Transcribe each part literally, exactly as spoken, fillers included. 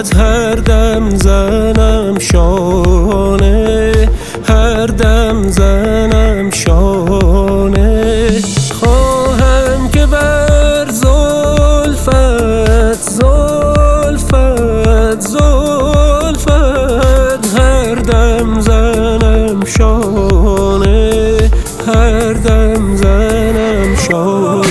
هر دم زنم شانه، هر دم زنم شانه. خواهم که بر زلفت زلفت زلفت هر دم زنم شانه، هر دم زنم شانه.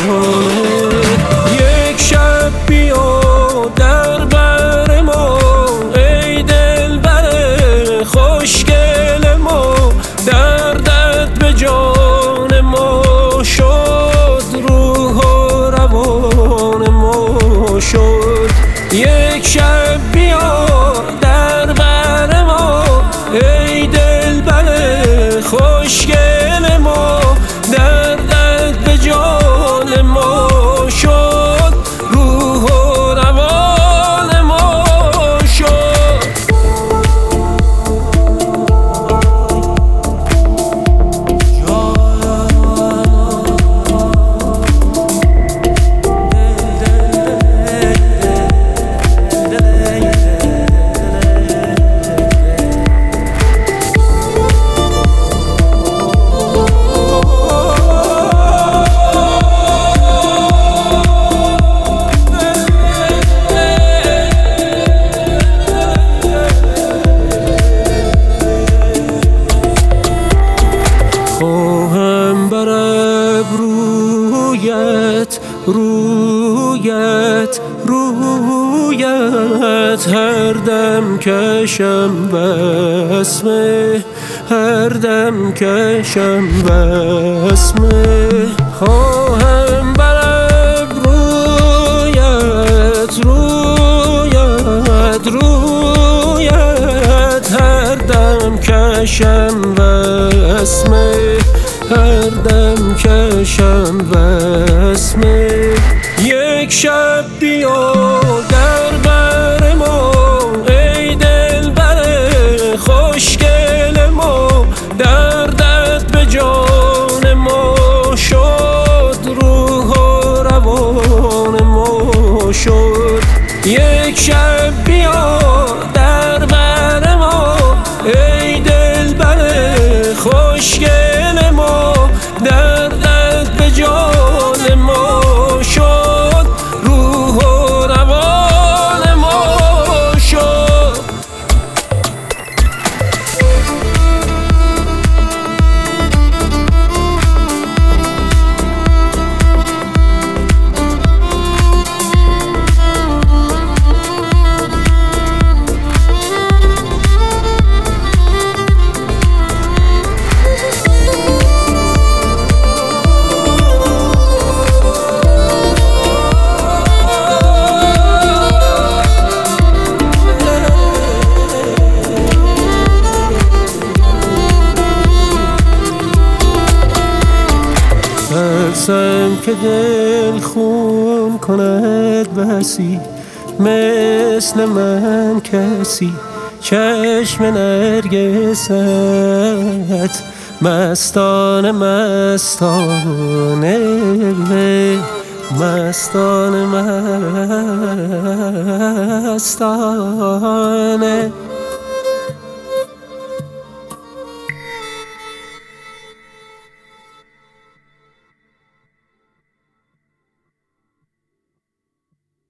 یک شب بیا در بر ما ای دلبر خوشگل ما، دردت به جان ما شد، روح و روان ما شد. یک شب بیا در بر ما ای دلبر خوشگل ما، دردت به جان ما شد، روح و روان ما شد. خواهم بر ابرویت رویت رویت هر دم کشم بسمه، هر دم کشم بسمه. خواهم بر ابرویت رویت رویت هر دم کشم بسمه، هر دم کشم بسمه. یک شب بیا در بر ما ای دلبر خوشگل ما، دردت به جان ما شد، روح و روان ما شد. یک شب بیا در بر ما ای دلبر خوشگل ما، دردت به جان ما شد، روح و روان ما شد. ترسم که دل خون کند بسی، مثل من کسی چشم نرگست مستانه مستانه مستانه مستانه.